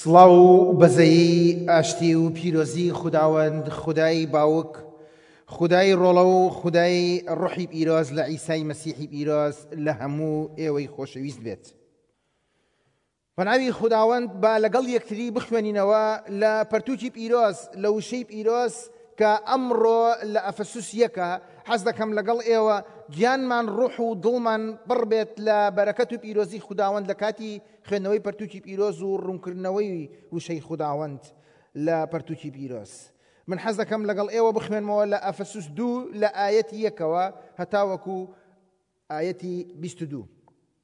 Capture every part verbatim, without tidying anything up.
سڵاو و بەزەیی ئاشتی و پیرۆزی خوداوەند خودای باوک خودای ڕۆڵە و خودای ڕوحی پیرۆز لە عیسای مەسیحی پیرۆز لە هەموو ئێوەی خۆشەویست بێت. بەناوی خوداوەند با لەگەڵ یەکتری بخوێنینەوە لە پەرتووکی پیرۆز لە وشەی پیرۆز کە ئەمڕۆ لە ئەفەسوس یەکە. حەز دەکەم لەگەڵ ئێوە گیانمان ڕوح و دڵمان بڕ بێت لە بەرەکەت و پیرۆزی خوداوەند لە کاتی خوێندنەوەی پەرتووکی پیرۆز و ڕوونکردنەوەی وشەی خوداوەند لە پەرتووکی پیرۆز. من حەز دەکەم لەگەڵ ئێوە بخوێنمەوە لە ئەفەسوس دوو لە ئایەتی یەکەوە هەتاوەکو ئایەتی بیست و دوو.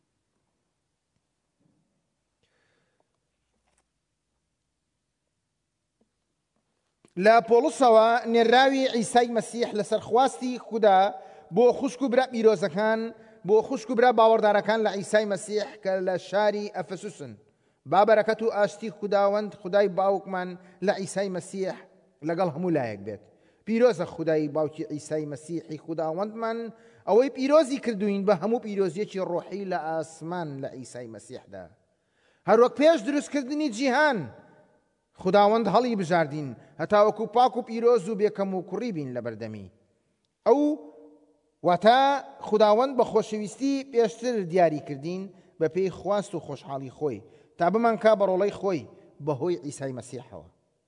لە پۆڵسەوە نێراوی عیسای مەسیح لەسەر خواستی خوددا بۆ خوشک و برا پیرۆزەکان بۆ خوشک و برا باوەڕدارەکان لە عیسای مەسیح کە لە شاری ئەفەسوسن. با بەرەکەت و ئاشتی خوداوەند خودای باوکمان لە عیسای مەسیح لەگەڵ هەموو لایەک بێت. پیرۆزە خودای باوکی عیسای مەسیحی خوداوەندمان ئەوەی پیرۆزی کردوین بە هەموو پیرۆزیەکی ڕۆحی لە ئاسمان لە عیسای مەسیحدا. هەروەک پێش دروستکردنی جیهان خداوەند هەڵی بژاردین هەتاوەکو پاک و پیرۆز و بێکەم و کوڕی بین لە بەردەمی ئەو واتە خداوەند بە خۆشەویستی پێشتر دیاری کردین بە پێی خواست و خۆشحاڵی خۆی تا بمانکە بە ڕۆڵەی خۆی بەهۆی عیسای مەسیحەوە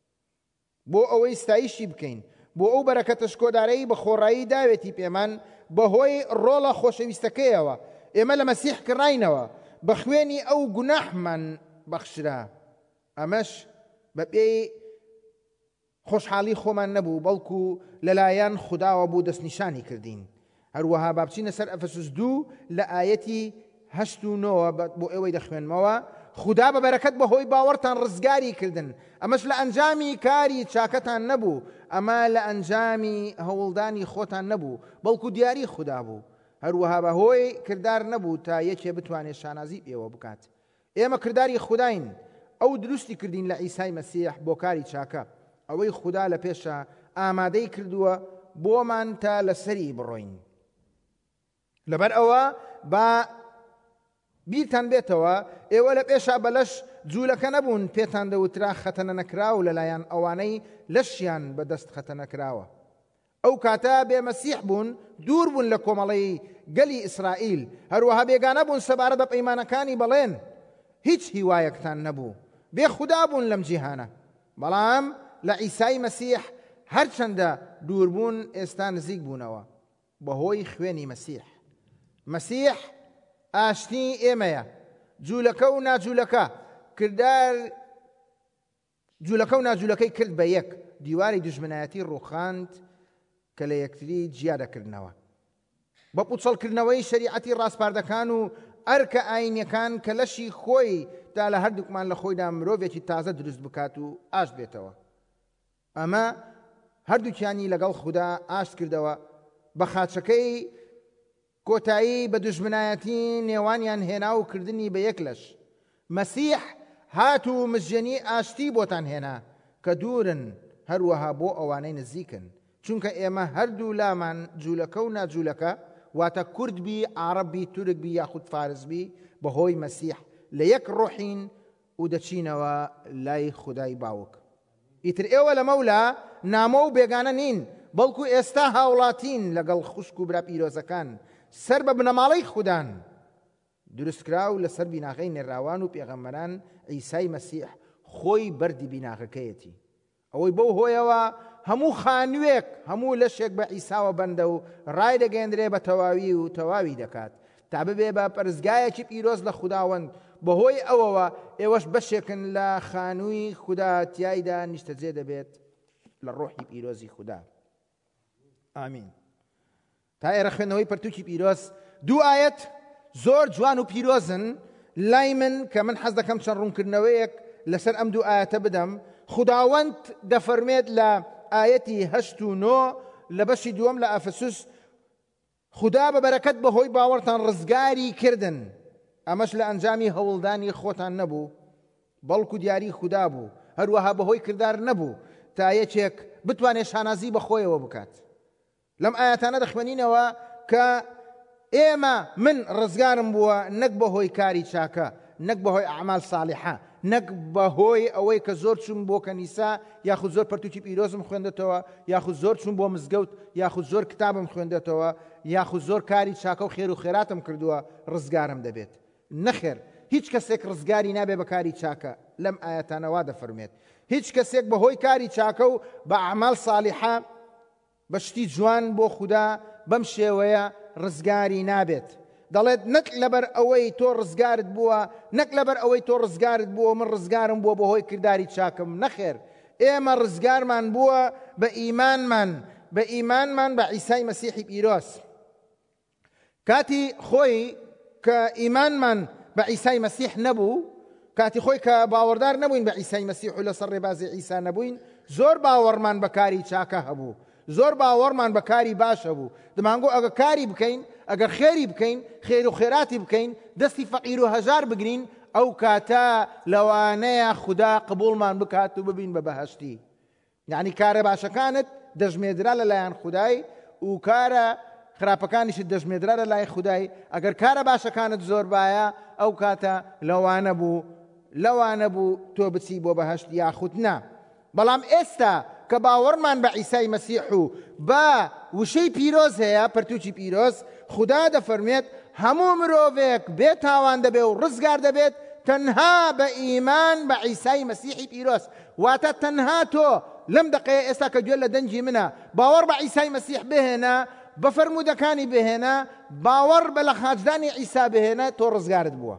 بۆ ئەوەی ستایشی بکەین بۆ ئەو بەرەکەتە شکۆدارەی بە خۆڕایی داوێتی پێمان بەهۆی ڕۆڵە خۆشەویستەکەیەوە ئێمە لە مەسیح کڕاینەوە بە خوێنی ئەو گوناحمان بەخشرا. ئەمەش بە پێی خۆشحاڵی خۆمان نەبوو بەڵکو لەلایەن خوداوە بوو دەستنیشانی کردین. هەروەها با بچینە سەر ئەفەسوس دوو لە ئایەتی هەشت و نۆ بۆ ئێوەی دەخوێنمەوە. خوددا بە بەرەکەت بەهۆی باوەڕتان ڕزگاری کردن. ئەمەش لە ئەنجامی کاری چاکەتان نەبوو، ئەمە لە ئەنجامی هەوڵدانی خۆتان نەبوو بەڵکو دیاری خوددا بوو. هەروەها بەهۆی کردار نەبوو تا یەکێ بتوانێت شانازی پێوە بکات. ئێمە کرداری خوداین ئەو دروستی کردین لە عیسای مەسیح بۆ کاری چاکە ئەوەی خوددا لە پێشە ئامادەی کردووە بۆمان تا لەسەری بڕۆین. لەبەر ئەوە با بیرتان بێتەوە ئێوە لە پێشا بەلەش جوولەکە نەبوون پێتان دەوترا خەتەنە نەکراو لەلایەن ئەوانەی لەشیان بەدەست خەتە نەکراوە. ئەو کاتە بێمەسیح بوون دوور بوون لە کۆمەڵەی گەلی ئیسرائیل هەروەها بێگانە بوون سەبارەت بە پەیمانەکانی بەڵێن هیچ هیوایەکتان نەبوو بێ خوددا بوون لەم جیهانە. بەڵام لە عیسای مەسیح هەرچەندە دووربوون ئێستا نزیک بوونەوە بەهۆی خوێنی مەسیح. مەسیح ئاشتی ئێمەیە جوولەکە و ناجوولەکە کردار جوولەکە و ناجوولەکەی کرد بە یەک دیواری دوژمنایەتی ڕووخاند کە لە یەکتری جیا دەکردنەوە بە پوچەڵکردنەوەی شەریعەتی ڕاستپاردەکان و ئەرکە ئاینیەکان کە لەشی خۆی تا لە هەردووکمان لە خۆیدا مرۆڤێکی تازە دروست بکات و ئاشت بێتەوە. ئەمە هەردووکیانی لەگەڵ خوددا ئاشت کردەوە بە خاچەکەی کۆتایی بە دوژمنایەتی نێوانیان هێنا و کردنی بە یەک لەش. مەسیح هات و مژێنی ئاشتی بۆتان هێنا کە دوورن هەروەها بۆ ئەوانەی نزیکن چونکە ئێمە هەردوو لامان جوولەکە و ناجوولەکە واتە کوردبی عەرەبی تورکبی یاخود فارسبی بەهۆی مەسیح لە یەک ڕۆحین و دەچینەوە لای خودای باوک. ئیتر ئێوە لە مەولا نامە و بێگانە نین بەڵکو ئێستا هاوڵاتین لەگەڵ خوشک و برا پیرۆزەکان سەر بە بنەماڵەی خوددان دروستکراو لەسەر بیناغەی نێراوان و پێغەمبەران عیسای مەسیح خۆی بەردی بیناغەکەیەتی. ئەوەی بەو هۆیەوە هەموو خانوێک هەموو لەشێک بە عیساوە بەندە و ڕای دەگەێنرێ بە تەواوی و تەواوی دەکات تا ببێ بە پەرستگایەکی پیرۆز لە خوداوەند بەهۆی ئەوەوە ئێوەش بەشێکن لە خانووی خوددا تیایدا نیشتەجێ دەبێت لە ڕۆحی پیرۆزی خوددا. ئامین. تا ئێرە خوێندنەوەی پەرتووکی پیرۆز دوو ئایەت زۆر جوان و پیرۆزن لای من کە من حەز دەکەم چەند ڕوونکردنەوەیەک لەسەر ئەم دوو ئایەتە بدەم. خداوەند دەفەرمێت لە ئایەتی هەشت و نۆ لە بەشی دووەم لە ئەفەسوس خوددا بە بەرەکەت بەهۆی باوەڕتان ڕزگاری کردن. ئەمەش لە ئەنجامی هەوڵدانی خۆتان نەبوو بەڵکو دیاری خوددا بوو هەروەها بەهۆی کردار نەبوو تا یەکێک بتوانێت شانازی بەخۆیەوە بکات. لەم ئایەتانە دەخوێنینەوە کە ئێمە من ڕزگارم بووە نەک بەهۆی کاری چاکە نەک بەهۆی ئەعمال ساڵحە نەک بەهۆی ئەوەی کە زۆر چوون بۆ کەنیسا یاخود زۆر پەرتووکی پیرۆزم خوێندێتەوە یاخود زۆر چوون بۆ مزگەوت یاخود زۆر کتابم خوێندێتەوە یاخود زۆر کاری چاکە و خێر و خێراتم کردووە ڕزگارم دەبێت. نەخێر، هیچ کەسێک ڕزگاری نابێ بە کاری چاکە. لەم ئاەتانەوا دەفەرمێت هیچ کەسێک بەهۆی کاری چاکە و بە ئەعمال ساڵیحە بە شتی جوان بۆ خوددا بەم شێوەیە ڕزگاری نابێت. دەڵێت نەک لەبەر ئەوەی تۆ ڕزگارت بووە نەک لەبەر ئەوەی تۆ ڕزگارت بووە من ڕزگارم بووە بەهۆی کردداری چاکم. نەخێر، ئێمە ڕزگارمان بووە بە ئیمانمان بە ئیمانمان بە عیسای مەسیحی پیرۆز. کاتی خۆی کە ئیمانمان بە عیسای مەسیح نەبوو، کاتی خۆی کە باوەڕدار نەبووین بە عیسای مەسیح و لەسەر ڕێبازی عیسا نەبووین، زۆر باوەڕمان بە کاری چاکە هەبوو، زۆر باوەڕمان بە کاری باش هەبوو. دەمانگۆ ئەگە کاری بکەین، ئەگەر خێری بکەین، خێر و خێراتی بکەین، دەستی فەقیر و هەژار بگرین، ئەو کاتە لەوانەیە خوددا قبوڵمان بکات و ببین بە بەهەشتی. یعنی کارە باشەکانت دەژمێدرا لەلایەن خودای و کارە خراپەکانیشت دەژمێدرا لەلای خودای. ئەگەر کارە باشەکانت زۆر بایە ئەو کاتە لەوانە بوو لەوانە بوو تۆ بچی بۆ بەهەشت یاخود نا. بەڵام ئێستا کە باوەڕمان بە عیسای مەسیح و بە وشەی پیرۆز هەیە، پەرتووکی پیرۆز، خوددا دەفەرمێت هەموو مرۆڤێک بێ تاوان دەبێ و ڕزگار دەبێت تەنها بە ئیمان بە عیسای مەسیحی پیرۆز. واتە تەنها تۆ لەم دقەیە ئێستا کە گوێ لە دەنجی منە باوەڕ بە عیسای مەسیح بهێنە، بە فەرموودەکانی بهێنە، باوەڕ بە لە خاجدانی عیسا بهێنە، تۆ ڕزگارت بووە.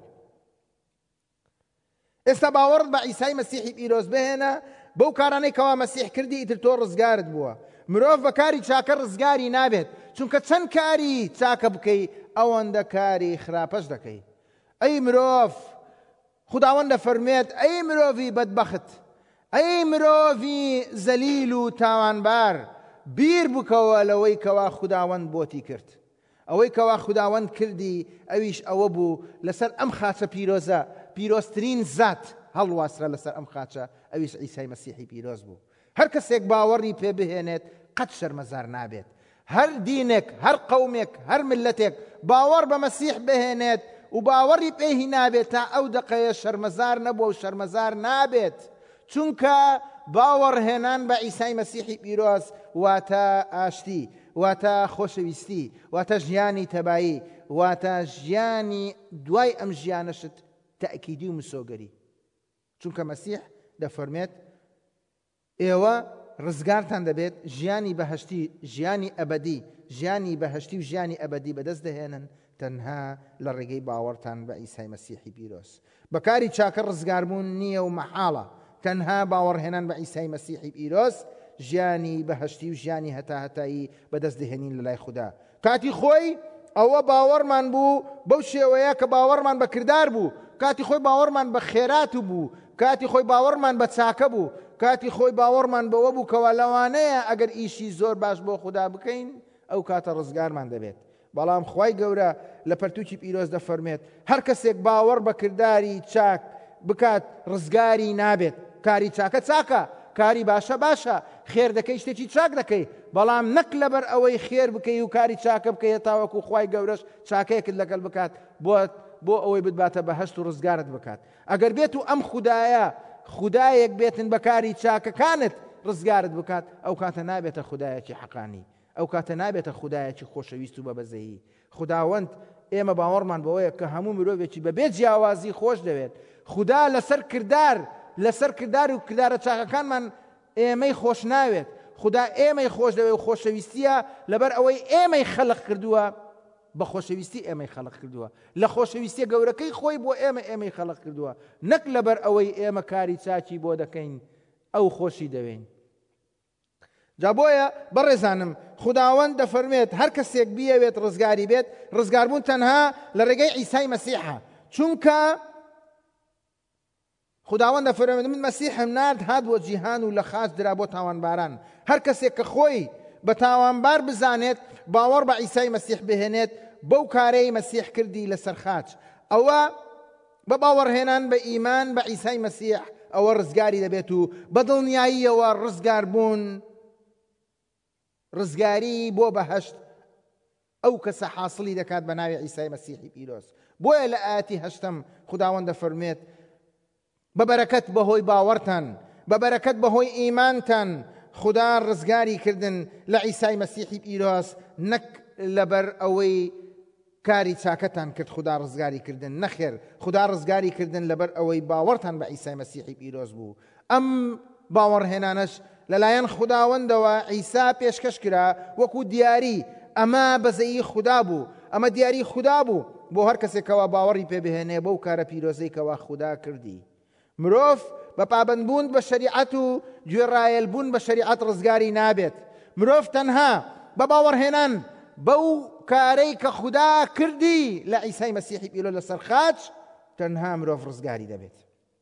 ئێستا باوەڕت بە عیسای مەسیحی پیرۆز بهێنە، بەو کارانەی کەوا مەسیح کردی ئیتر تۆ ڕزگارت بووە. مرۆڤ بە کاری چاکە ڕزگاری نابێت، چونکە چەند کاری چاکە بکەی ئەوەندە کاری خراپەش دەکەی. ئەی مرۆڤ، خوداوەند دەفەرمێت ئەی مرۆڤی بەدبەخت، ئەی مرۆڤی زەلیل و تاوانبار، بیر بکەوە لەوەی کەوا خوداوەند بۆتی کرد. ئەوەی کەوا خوداوەند کردی ئەویش ئەوە بوو لەسەر ئەم خاچە پیرۆزە پیرۆزترین زات هەڵواسرا لەسەر ئەم خاچە، ئەویش عیسای مەسیحی پیرۆز بوو. هەر کەسێک باوەڕی پێ بهێنێت قەت شەرمەزار نابێت. هەر دینێک، هەر قەومێک، هەر ملەتێک باوەڕ بە مەسیح بهێنێت و باوەڕی پێی نابێت تا ئەو دقەیە شەرمەزار نەبووە و شەرمەزار نابێت، چونکە باوەڕهێنان بە عیسای مەسیحی پیرۆز واتە ئاشتی، واتە خۆشەویستی، واتە ژیانی تەبایی، واتە ژیانی دوای ئەم ژیانەشت تەئکیدی و مسۆگەری. چونکە مەسیح دەفەرمێت ئێوە ڕزگارتان دەبێت ژیانی بەهەشتی، ژیانی ئەبەدی، ژیانی بەهەشتی و ژیانی ئەبەدی بەدەست دەهێنن تەنها لە ڕێگەی باوەڕتان بە عیسای مەسیحی پیرۆز. بەکاری چاکە ڕزگاربوون نییە و مەحاڵە، تەنها باوەڕهێنان بە عیسای مەسیحی پیرۆز ژیانی بەهەشتی و ژیانی هەتا هەتایی بەدەست دەهێنین لەلای خوددا. کاتی خۆی ئەوە باوەڕمان بوو بەو شێوەیە کە باوەڕمان بە کردار بوو، کاتی خۆی باوەڕمان بە خێرات بوو، کاتی خۆی باوەڕمان بە چاکە بوو، کاتی خۆی باوەڕمان بەوە بوو کەوا لەوانەیە ئەگەر ئیشی زۆر باش بۆ خوددا بکەین ئەو کاتە ڕزگارمان دەبێت. بەڵام خوای گەورە لە پەرتووکی پیرۆز دەفەرمێت هەر کەسێک باوەڕ بە کردداری چاک بکات ڕزگاری نابێت. کاری چاکە چاکە، کاری باشە باشە، خێر دەکەی شتێکی چاک دەکەی، بەڵام نەک لەبەر ئەوەی خێر بکەی و کاری چاکە بکەی تاوەکو خوای گەورەش چاکەیەکت لەگەڵ بکات بۆ بۆ ئەوەی بتباتە بەهەشت و ڕزگارت بکات. ئەگەر بێت و ئەم خودایە خودایەک بێتن بە کاری چاکەکانت ڕزگارت بکات، ئەو کاتە نابێتە خودایەکی حەقانی، ئەو کاتە نابێتە خودایەکی خۆشەویست و بەبەزەیی. خوداوەند ئێمە باوەڕمان بەوەیە کە هەموو مرۆڤێکی بەبێ جیاوازی خۆش دەوێت. خوددا لەسەر کردار لەسەر کردار و کردارە چاکەکانمان ئێمەی خۆش ناوێت. خوددا ئێمەی خۆش دەوێت و خۆشەویستیە لەبەر ئەوەی ئێمەی خەلق کردووە، بە خۆشەویستی ئێمەی خەلق کردووە، لە خۆشەویستیە گەورەکەی خۆی بۆ ئێمە ئێمەی خەلق کردووە، نەک لەبەر ئەوەی ئێمە کاری چاکی بۆ دەکەین ئەو خۆشی دەوێن. جا بۆیە بەڕێزانم خوداوەند دەفەرمێت هەر کەسێک بیەوێت ڕزگاری بێت، ڕزگاربوون تەنها لە ڕێگەی عیسای مەسیحە، چونکە خوداوەند دەفەرمێت من مەسیحم نارد هات بۆ جیهان و لە خاچ درا بۆ تاوانباران. هەر کەسێک کە خۆی بە تاوانبار بزانێت باوەڕ بە عیسای مەسیح بهێنێت بەو کارەی مەسیح کردی لەسەر خاچ، ئەوە بە باوەڕهێنان بە ئیمان بە عیسای مەسیح ئەوە ڕزگاری دەبێت و بە دڵنیاییەوە ڕزگار بوون، ڕزگاری بۆ بەهەشت ئەو کەسە حاصلی دەکات بە ناوی عیسای مەسیحی پیرۆز. بۆیە لە ئاەتی هەشتم خوداوەند دەفەرمێت بەبەرەکەت بەهۆی باوەڕتان، بەبەرەکەت بەهۆی ئیمانتان خوددا ڕزگاری کردن لە عیسای مەسیحی پیرۆز، نەک لەبەر ئەوەی کاری چاکەتان کرد خوددا ڕزگاری کردن، نەخێر خوددا ڕزگاری کردن لەبەر ئەوەی باوەڕتان بە عیسای مەسیحی پیرۆز بوو. ئەم باوەڕهێنانەش لەلایەن خوداوەندەوە عیسا پێشکەش کرا وەکو دیاری، ئەمە بەزەیی خوددا بوو، ئەمە دیاری خوددا بوو بۆ هەر کەسێکەوە باوەڕی پێبهێنێ بەو کارە پیرۆزەی کەوا خوددا کردی. مرۆڤ بە پابەندبوون بە شەریعەت و گوێڕایەلبوون بە شەریعەت ڕزگاری نابێت. مرۆڤ تەنها بە باوەڕهێنان بەو کارەی کە خوددا کردی لە عیسای مەسیحی پیرۆز لەسەر خاچ تەنها مرۆڤ ڕزگاری دەبێت.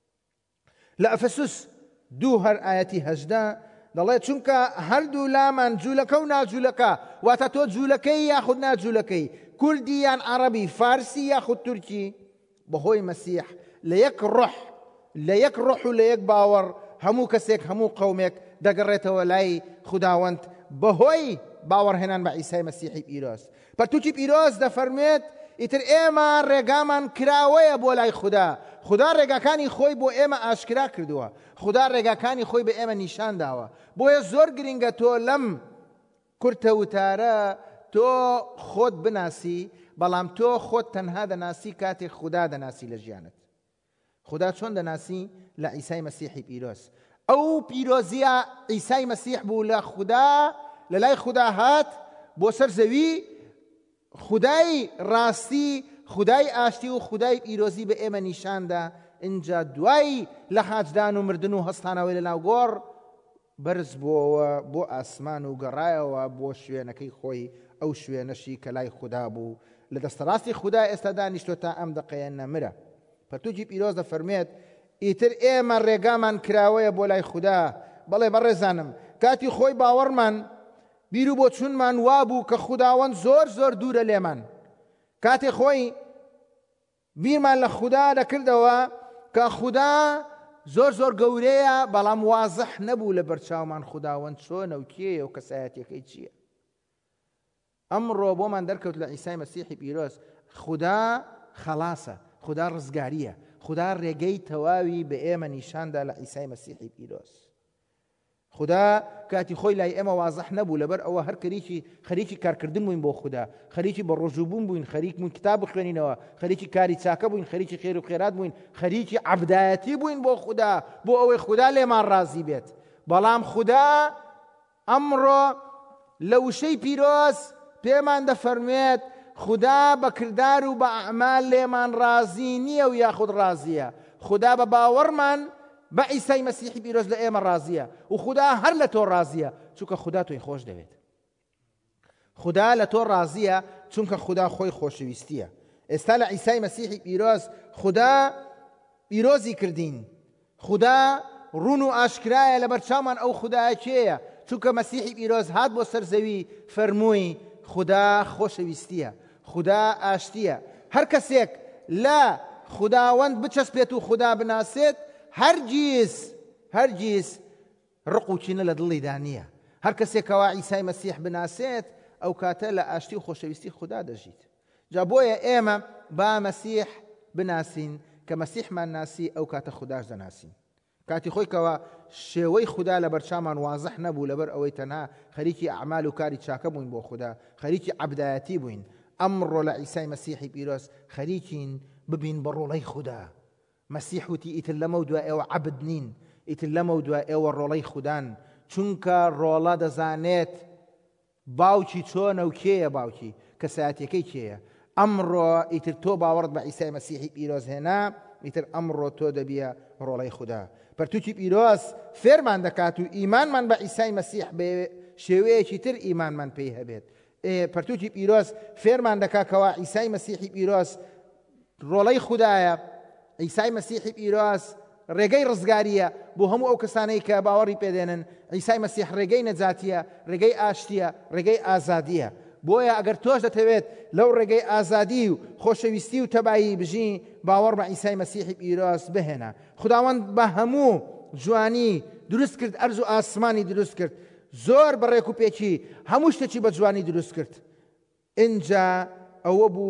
لە ئەفەسوس دوو هەر ئایەتی هەژدە دەڵێ چونکە هەردوو لامان جوولەکە و ناجوولەکە، واتە تۆ جوولەکەی یاخود ناجوولەکەی، کوردی یان عەرەبی، فارسی یاخود تورکی، بەهۆی مەسیح لە یەک ڕۆح لە یەک ڕۆح و لە یەک باوەڕ هەموو کەسێک هەموو قەومێک دەگەڕێتەوە لای خوداوەند بەهۆی باوەڕهێنان بە عیسای مەسیحی پیرۆز. پەرتووکی پیرۆز دەفەرمێت ئیتر ئێمە ڕێگامان کراوەیە بۆ لای خوددا. خوددا ڕێگاکانی خۆی بۆ ئێمە ئاشکرا کردووە، خوددا ڕێگاکانی خۆی بە ئێمە نیشان داوە. بۆیە زۆر گرنگە تۆ لەم کورتە وتارە تۆ خۆت بناسی، بەڵام تۆ خۆت تەنها دەناسی کاتێک خوددا دەناسی لە ژیانت. خوددا چۆن دەناسی؟ لە عیسای مەسیحی پیرۆز. ئەو پیرۆزیە عیسای مەسیح بوو لە خوددا، لە لای خوددا هات بۆ سەر زەوی، خودای ڕاستی، خودای ئاشتی و خودای پیرۆزی بە ئێمە نیشاندا. اینجا دوای لە حاجدان و مردن و هەستانەوەی لە ناو گۆڕ بەرز بووەوە بۆ ئاسمان و گەڕایەوە بۆ شوێنەکەی خۆی، ئەو شوێنەشی کە لای خوددا بوو. لە دەستەڕاستی خوددا ئێستا دانیشتۆ تا ئەم دقەیە نەمرە. پەرتووکی پیرۆز دەفەرمێت ئیتر ئێمە ڕێگامان کراوەیە بۆ لای خوددا. بەڵێ بەڕێزانم، کاتی خۆی باوەڕمان بیر و بۆ چونمان وابوو کە خوداوەند زۆر زۆر دوورە لێمان. کاتێ خۆی بیرمان لە خوددا دەکردەوە کە خوددا زۆر زۆر گەورەیە، بەڵام وازح نەبوو لە بەرچاومان خوداوەند چۆنە و کێیە و کەسایەتیەکەی چییە. ئەمڕۆ بۆمان دەرکەوت لە عیسای مەسیحی پیرۆز خوددا خەڵاسە، خوددا ڕزگاریە، خوددا ڕێگەی تەواوی بە ئێمە نیشاندا لە عیسای مەسیحی پیرۆز. خوددا کاتی خۆی لای ئێمە وازح نەبوو، لەبەر ئەوە هەر کەریکی خەریکی کارکردن بووین بۆ خوددا، خەریکی بە ڕۆژووبوون بووین، خەریک بووین کتاب بخوێنینەوە، خەریکی کاری چاکە بووین، خەریکی خێر و خێرات بووین، خەریکی عەبدایەتی بووین بۆ خوددا، بۆ ئەوەی خوددا لێمان ڕازی بێت. بەڵام خوددا ئەمڕۆ لە وشەی پیرۆز پێمان دەفەرمێت خوددا بە کردار و بە ئەعمال لێمان ڕازی نییە و یاخود ڕازیە. خوددا بە باوەڕمان بە عیسای مەسیحی پیرۆز لە ئێمە ڕازیە و خوددا هەر لە تۆ ڕازیە چونکە خوددا تۆی خۆش دەوێت. خوددا لە تۆ ڕازیە چونکە خوددا خۆی خۆشەویستیە. ئێستا لە عیسای مەسیحی پیرۆز خوددا پیرۆزی کردین. خوددا ڕوون و ئاشکرایە لە بەرچاومان ئەو خوددایە کێیە؟ چونکە مەسیحی پیرۆز هات بۆ سەر زەوی فەرمووی خوددا خۆشەویستیە، خوددا ئاشتیە. هەر کەسێک لە خوداوەند بچەسپێت و خوددا بناسێت هەرگیز هەرگیز ڕق و چینە لە دڵیدا نییە. هەر کەسێکەوە عیسای مەسیح بناسێت ئەو کاتە لە ئاشتی و خۆشەویستی خوددا دەژیت. جا بۆیە ئێمە با مەسیح بناسین کە مەسیحمان ناسی ئەو کاتە خودداش دەناسین. کاتی خۆی کەوە شێوەی خوددا لە بەرچامان وازح نەبوو، لەبەر ئەوەی تەنها خەریکی ئەعمال و کاری چاکە بووین بۆ خوددا، خەریکی عەبدایەتی بووین. ئەمڕۆ لە عیسای مەسیحی پیرۆز خەریکین ببین بە ڕۆڵەی خوددا. مەسیح وتی ئیتر لەمە دوای ئێوە عەبد نین، ئیتر لەمە دوای ئێوە ڕۆڵەی خوددان، چونکە ڕۆڵە دەزانێت باوکی چۆنە و کێیە باوکی، کەسایەتیەکەی کێیە. ئەمڕۆ ئیتر تۆ باوەڕت بە عیسای مەسیحی پیرۆز هێنا، ئیتر ئەمڕۆ تۆ دەبیە ڕۆڵەی خوددا. پەرتووکی پیرۆز فێرمان دەکات و ئیمانمان بە عیسای مەسیح بە شێوەیەکی تر ئیمانمان پێی هەبێت. پەرتووکی پیرۆز فێرمان دەکاتەوە عیسای مەسیحی پیرۆز ڕۆڵەی خوددایە. عیسای مەسیحی پیرۆز ڕێگەی ڕزگاریە بۆ هەموو ئەو کەسانەی کە باوەڕی پێدێنن. عیسای مەسیح ڕێگەی نەجاتیە، ڕێگەی ئاشتیە، ڕێگەی ئازادیە. بۆیە ئەگەر تۆش دەتەوێت لەو ڕێگەی ئازادی و خۆشەویستی و تەبایی بژین، باوەڕ بە عیسای مەسیحی پیرۆز بهێنە. خوداوەند بە هەموو جوانی دروست کرد، ئەرز و ئاسمانی دروست کرد، زۆر بەڕێک و پێکی هەموو شتێکی بە جوانی دروست کرد. اینجا ئەوە بوو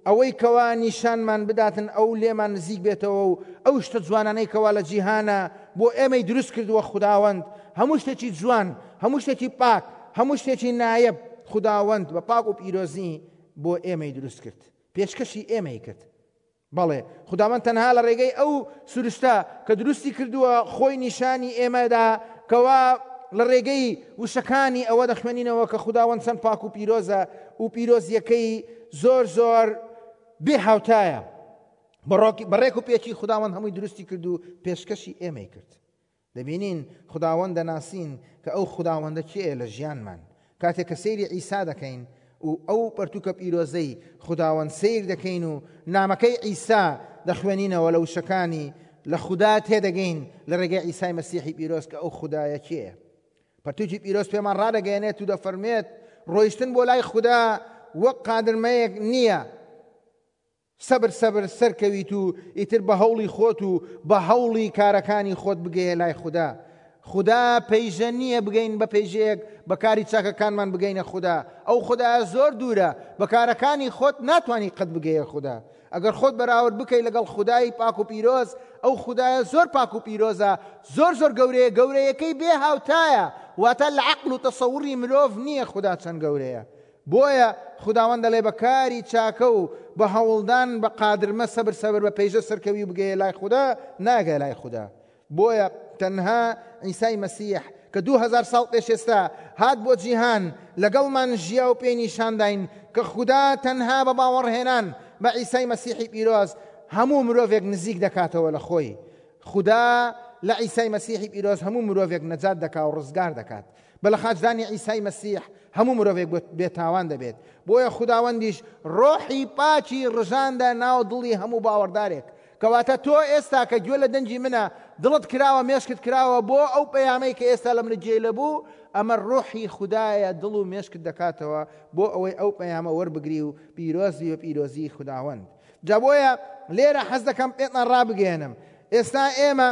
ئەوەی کەوا نیشانمان بداتن ئەو لێمان نزیک بێتەوە و ئەو شتە جوانانەی کەوا لە جیهانە بۆ ئێمەی دروست کردووە خوداوەند هەموو شتێکی جوان هەموو شتێکی پاک هەموو شتێکی نایەب خوداوەند بە پاک و پیرۆزی بۆ ئێمەی دروست کرد پێشکەشی ئێمەی کرد بەڵێ خوداوەند تەنها لە ڕێگەی ئەو سروشتە کە دروستی کردووە خۆی نیشانی ئێمەدا کەوا لە ڕێگەی وشەکانی ئەوە دەخوێنینەوە کە خوداوەند چەند پاک و پیرۆزە و پیرۆزیەکەی زۆر زۆر بێ هاوتایە بەڕێک و پێکی خوداوەند هەمووی دروستی کرد و پێشکەشی ئێمەی کرد دەبینین خوداوەند دەناسین کە ئەو خوداوەندە چییە لە ژیانمان کاتێک کە سەیری عیسا دەکەین و ئەو پەرتووکە پیرۆزەی خوداوەند سیر دەکەین و نامەکەی عیسا دەخوێنینەوە لە وشەکانی لە خوددا تێدەگەین لە ڕێگەی عیسای مەسیحی پیرۆز کە ئەو خوددایە کێیە پەرتووکی پیرۆز پێمان ڕادەگەیەنێت و دەفەرمێت ڕۆیشتن بۆ لای خوددا وەک قادرمەیەک نییە سەبر سەبر سەرکەویت و ئیتر بە هەوڵی خۆت و بە هەوڵی کارەکانی خۆت بگەیە لای خوددا خوددا پەیژە نییە بگەین بە پەیژەیەک بە کاری چاکەکانمان بگەینە خوددا ئەو خوددا زۆر دوورە بە کارەکانی خۆت ناتوانانی قەت بگەیە خوددا ئەگەر خۆت بەراورد بکەی لەگەڵ خودای پاک و پیرۆز ئەو خوددایە زۆر پاک و پیرۆزە زۆر زۆر گەورەیە گەورەیەکەی بێ هاوتایە واتە لە عەقڵ و تەسەووری مرۆڤ نییە خوددا چەند گەورەیە بۆیە خوداوەند دەڵێ بە کاری چاکە و بە هەوڵدان بە قادرمە سەبر سەبر بە پەیژە سەرکەوی بگەیە لای خوددا ناگە لای خوددا بۆیە تەنها عیسای مەسیح کە دوو هەزار ساڵ پێش ئێستا هات بۆ جیهان لەگەڵمان ژیا و پێی نیشانداین کە خوددا تەنها بە باوەڕهێنان بە عیسای مەسیحی پیرۆز هەموو مرۆڤێک نزیک دەکاتەوە لە خۆی خوددا لە عیسای مەسیحی پیرۆز هەموو مرۆڤێک نەجات دەکات و ڕزگار دەکات بە لە خاچدانی عیسای مەسیح هەموو مرۆڤێک بێتاوان دەبێت بۆیە خوداوەندیش ڕۆحی پاچی ڕژاندە ناو دڵی هەموو باوەڕدارێک کەواتە تۆ ئێستا کە گوێ لە دەنجی منە دڵت کراوە مێشکت کراوە بۆ ئەو پەیامەی کە ئێستا لە منت جێ لەبوو ئەمە ڕۆحی خوددایە دڵ و مێشکت دەکاتەوە بۆ ئەوەی ئەو پەیامە وەربگری و پیرۆزی و پیرۆزی خوداوەند جا بۆیە لێرە حەز دەکەم پێتان ڕابگەێنم ئێستا ئێمە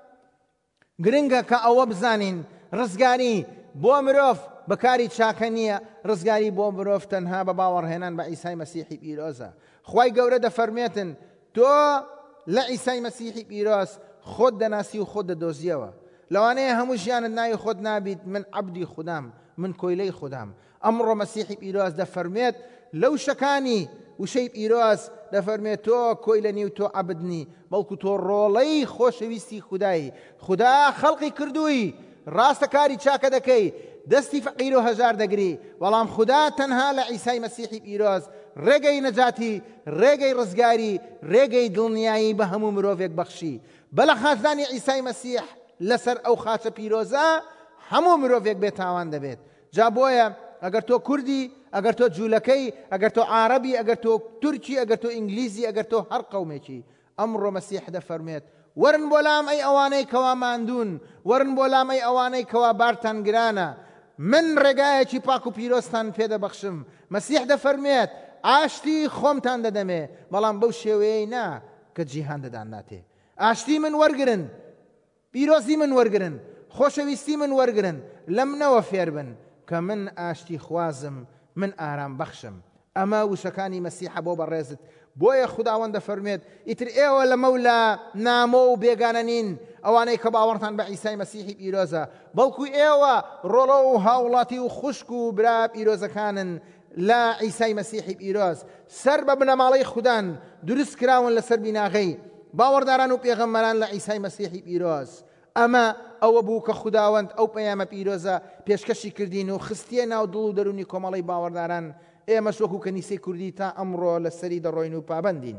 گرنگە کە ئەوە بزانین ڕزگاری بۆ مرۆڤ بەکاری چاکە نییە ڕزگاری بۆ مرۆڤ تەنها بە باوەڕهێنان بە عیسای مەسیحی پیرۆزە خوای گەورە دەفەرمێتن تۆ لە عیسای مەسیحی پیرۆز خۆت دەناسی و خۆت دەدۆزیەوە لەوانەیە هەموو ژیانت ناوی خۆت نابیت من عەبدی خوددام من کۆیلەی خوددام ئەمڕۆ مەسیحی پیرۆز دەفەرمێت لەو شەکانی وشەی پیرۆز دەفەرمێت تۆ کۆیلە نی و تۆ عەبدنی بەڵکو تۆ ڕۆڵەی خۆشەویستی خودایی خوددا خەڵقی کردووی ڕاستە کاری چاکە دەکەی دەستی فەقیر و هەژار دەگری بەڵام خوددا تەنها لە عیسای مەسیحی پیرۆز ڕێگەی نەجاتی ڕێگەی ڕزگاری ڕێگەی دڵنیایی بە هەموو مرۆڤێک بەخشی بەلە خاچدانی عیسای مەسیح لەسەر ئەو خاچە پیرۆزە هەموو مرۆڤێک بێتاوان دەبێت جا بۆیە ئەگەر تۆ کوردی ئەگەر تۆ جوولەکەی ئەگەر تۆ عارەبی ئەگەر تۆ تورکی ئەگەر تۆ ئینگلیزی ئەگەر تۆ هەر قەومێکی ئەمڕۆ مەسیح دەفەرمێت ورن بۆ لام ئەی ئەوانەی کەوا ماندوون ورن بۆ لام ئەی ئەوانەی کەوا بارتان گرانە من ڕێگایەکی پاک و پیرۆستان پێدەبەخشم مەسیح دەفەرمێت ئاشتی خۆمتان دەدەمێ بەڵام بەو شێوەیەی نا کە جیهان دەدان ناتێ ئاشتی من وەرگرن پیرۆزی من وەرگرن خۆشەویستی من وەرگرن لە منەوە فێر بن کە من ئاشتی خوازم من ئارام بەخشم ئەمە وشەکانی مەسیحە بۆ بەڕێزت بۆیە خوداوەند دەفەرمێت ئیتر ئێوە لە مەولا نامۆ و بێگانە نین ئەوانەی کە باوەڕتان بە عیسای مەسیحی پیرۆزە بەڵکو ئێوە ڕۆڵە و هاوڵاتی و خوشک و برا پیرۆزەکانن لا عیسای مەسیحی پیرۆز سەر بە بنەماڵەی خوددان دروست کراون لەسەر بیناغەی باوەڕداران و پێغەمبەران لە عیسای مەسیحی پیرۆز ئەمە ئەوە بوو کە خوداوەند ئەو پەیامە پیرۆزە پێشکەشی کردین و خستیە ناو دڵ و دەرونی کۆمەڵی باوەڕداران ئێمەش وەکو کەنیسەی کوردی تا ئەمڕۆ لەسەری دەڕۆین و پابەندین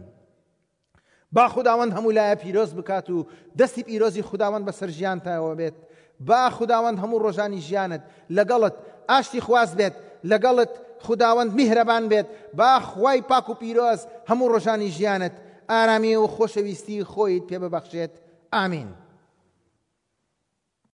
با خوداوەند هەموو لایە پیرۆز بکات و دەستی پیرۆزی خوداوەند بەسەر ژیانتەوە بێت با خوداوەند هەموو ڕۆژانی ژیانت لەگەڵت ئاشتی خواز بێت لەگەڵت خوداوەند میهرەبان بێت با خوای پاک و پیرۆز هەموو ڕۆژانی ژیانت ئارامی و خۆشەویستی خۆیت پێ ببەخشێت ئامین